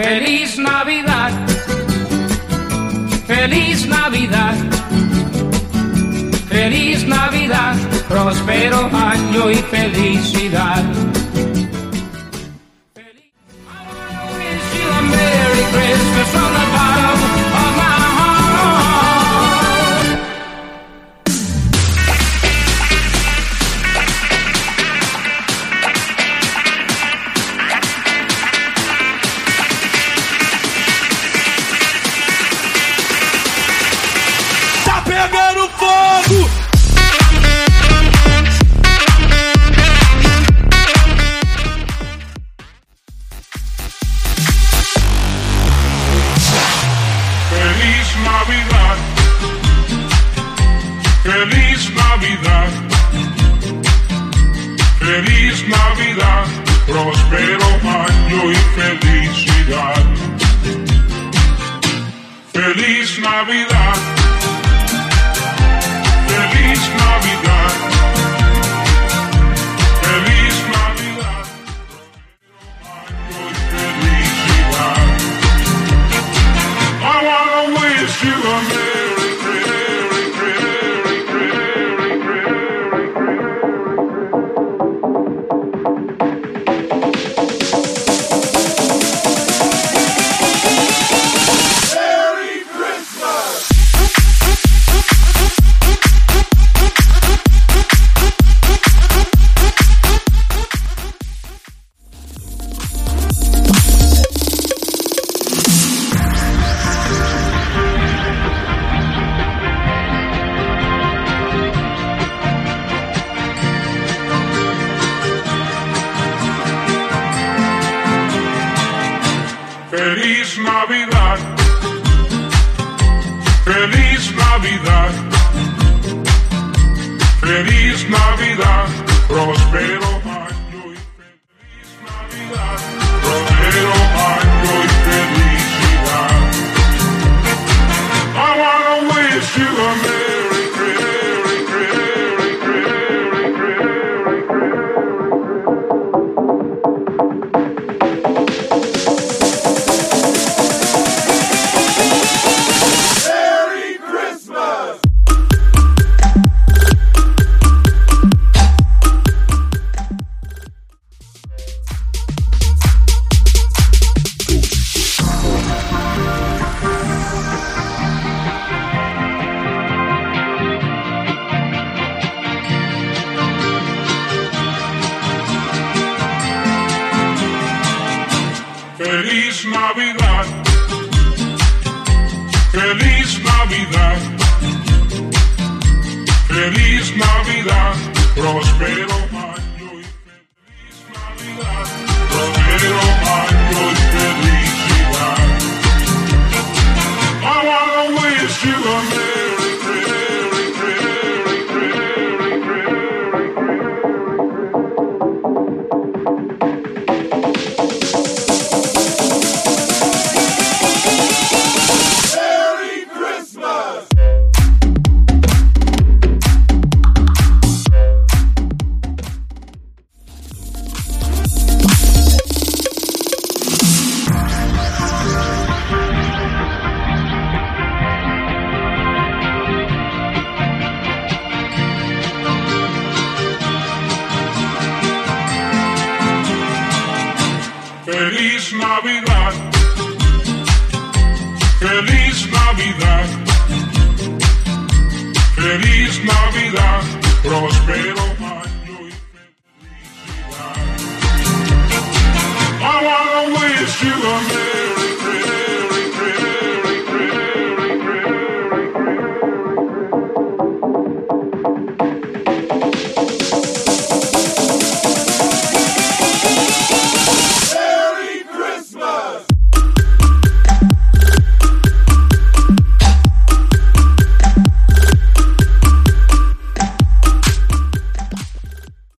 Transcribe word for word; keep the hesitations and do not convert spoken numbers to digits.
Feliz Navidad, feliz Navidad, feliz Navidad, próspero año y felicidad. Feliz... I wanna wish you a Merry Christmas from the bottom of my heart. Tá pegando fogo! Feliz Navidad, feliz Navidad, feliz Navidad, próspero año y felicidad. Feliz Navidad, feliz Navidad, feliz Navidad, próspero año y felicidad. I wanna wish you a Merry Feliz Navidad, feliz Navidad, feliz Navidad, próspero año y feliz Navidad, próspero año y felicidad. I wanna wish you a Merry Feliz Navidad, feliz Navidad, feliz Navidad, próspero año y feliz Navidad, próspero año y felicidad. I wanna wish you a Merry Feliz Navidad, feliz Navidad, feliz Navidad, próspero año.